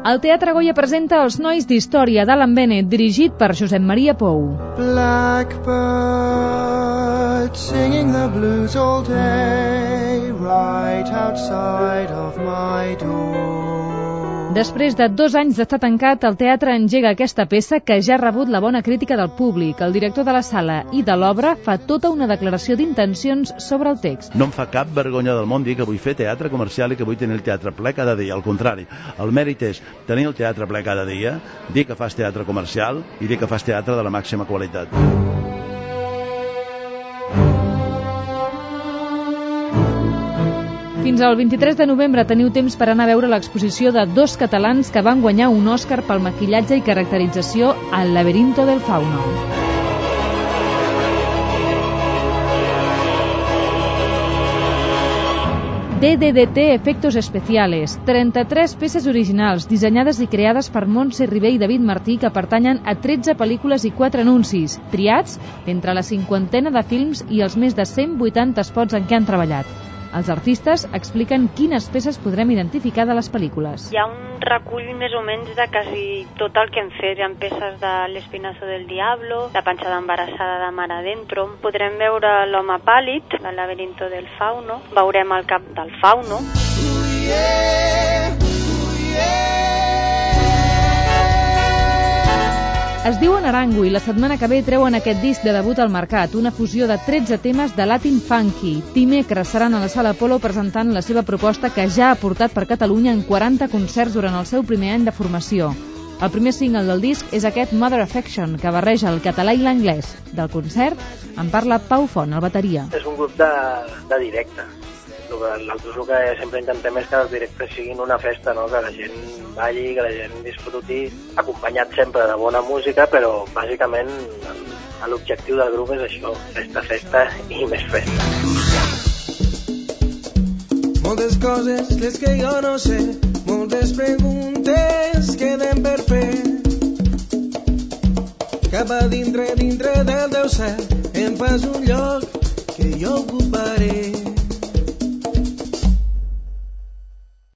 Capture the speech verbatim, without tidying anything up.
El Teatre Goya presenta Els nois d'història d'Alan Bennett, dirigit per Josep Maria Pou. Blackbird singing the blues all day right outside of my door. Després de dos anys d'estar tancat, el teatre engega aquesta peça que ja ha rebut la bona crítica del públic. El director de la sala i de l'obra fa tota una declaració d'intencions sobre el text. No em fa cap vergonya del món dir que vull fer teatre comercial i que vull tenir el teatre ple cada dia. Al contrari, el mèrit és tenir el teatre ple cada dia, dir que fas teatre comercial i dir que fas teatre de la màxima qualitat. Fins al vint-i-tres de novembre teniu temps per anar a veure l'exposició de dos catalans que van guanyar un Òscar pel maquillatge i caracterització al Laberinto del Fauno. D D D T Efectos Especiales, trenta-tres peces originals dissenyades i creades per Montse Ribé i David Martí que pertanyen a tretze pel·lícules i quatre anuncis, triats entre la cinquantena de films i els més de cent vuitanta spots en què han treballat. Els artistes expliquen quines peces podrem identificar de les pel·lícules. Hi ha un recull més o menys de quasi tot el que hem fet. Hi ha peces de L'Espinazo del Diablo, La panxada embarassada de Mar Adentro. Podrem veure L'Home Pàl·lid, El Laberinto del Fauno. Veurem El cap del Fauno. Uh, yeah, uh, yeah. Es diuen Arango i la setmana que ve treuen aquest disc de debut al mercat, una fusió de tretze temes de Latin Funky. Time creixeran a la Sala Apolo presentant la seva proposta que ja ha portat per Catalunya en quaranta concerts durant el seu primer any de formació. El primer single del disc és aquest Mother Affection, que barreja el català i l'anglès. Del concert en parla Pau Font, el bateria. És un grup de, de directe. Nosaltres el que sempre intentem és que els directes siguin una festa, no? Que la gent balli, que la gent disfruti, acompanyat sempre de bona música, però bàsicament l'objectiu del grup és això, festa, festa i més festa. Moltes coses les que jo no sé, moltes preguntes queden per fer. Cap a dintre, dintre del teu cel, em fas un lloc que jo ocuparé.